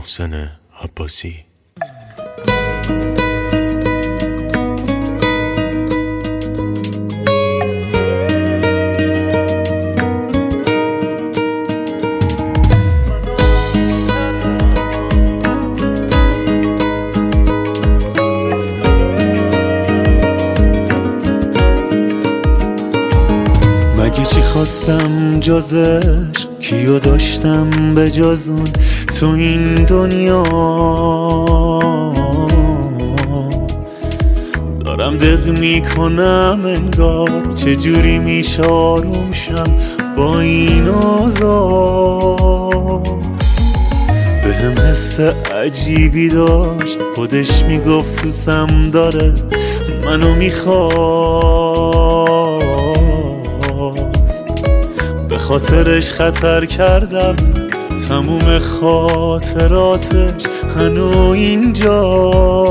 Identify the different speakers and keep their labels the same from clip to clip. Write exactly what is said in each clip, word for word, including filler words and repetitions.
Speaker 1: محسن عباسی.
Speaker 2: مگه چی خواستم جز عشق، کیو داشتم به جز اون تو این دنیا؟ دارم دق میکنم انگار چجوری میشه آروم شم با این آزار. بهم حس عجیبی داشت، خودش میگفت تو سم داره منو میخواد، به خاطرش خطر کردم تموم خاطراتش هنو اینجا.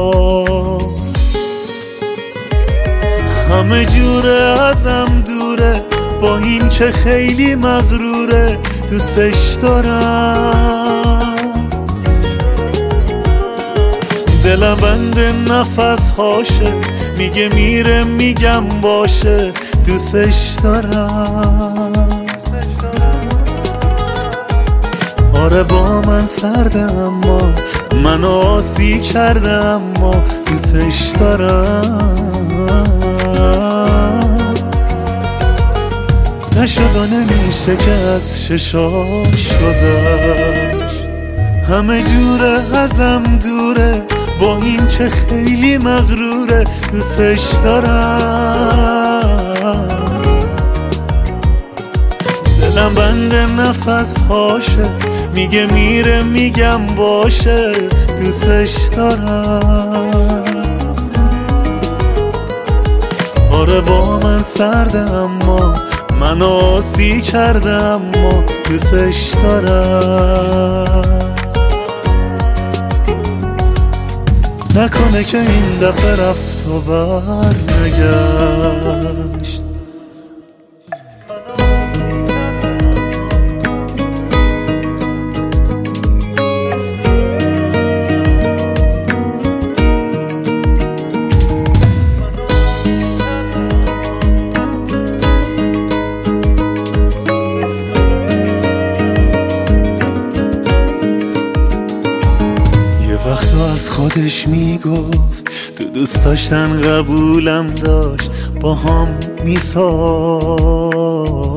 Speaker 2: همه جوره ازم دوره، با این که خیلی مغروره دوستش دارم. دلم بند نفس هاشه، میگه میره میگم باشه دوستش دارم. آره با من سرده اما منو آسی کرده اما دوستش دارم. نشد و نمیشه که از ششاش گذشت، همه جوره ازم دوره با این چه خیلی مغروره دوستش دارم. دلم بند نفس هاشه، میگه میره میگم باشه دوستش دارم. آره با من سرده اما من آسی کرده اما دوستش دارم. نکنه که این دفعه رفت و بر نگشت. وقتا از خودش میگفت تو دوست داشتن قبولم داشت با هم میساخت.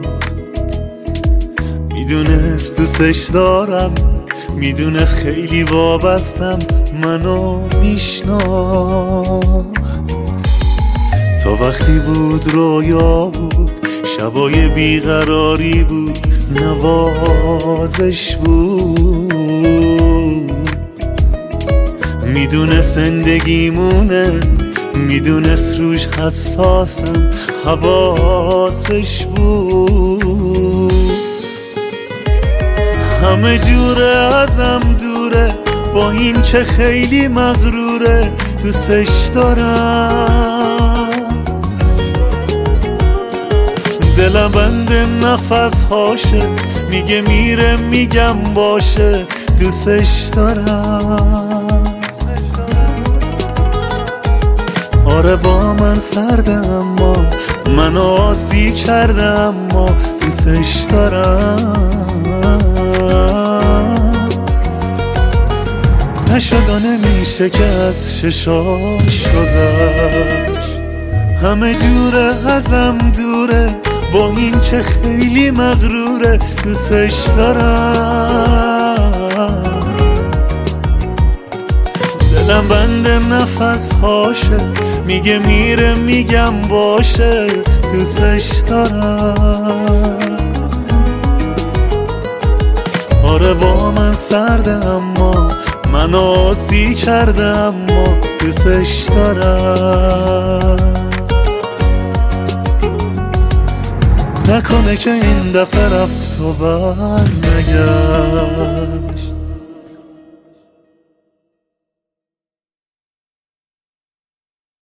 Speaker 2: میدونست دوستش دارم، میدونست خیلی وابستم منو میشناخت. تا وقتی بود رویا بود، شبای بیقراری بود، نوازش بود. میدونست زندگیمونه، میدونست روش حساسم، حواسش بود. همه جوره ازم دوره با این که خیلی مغروره دوستش دارم. دلم بند نفس هاشه، میگه میره میگم باشه دوستش دارم. آره با من سرده اما من آسی کرده اما دوستش دارم. نشد و نمیشه که از ششاش گذشت، همه جوره ازم دوره با این که خیلی مغروره دوستش دارم. دلم بند نفس هاشه، میگه میره میگم باشه دوستش دارم. آره با من سرده اما من آسی کرده اما دوستش دارم. نکنه که این دفعه رفت و بر نگشت.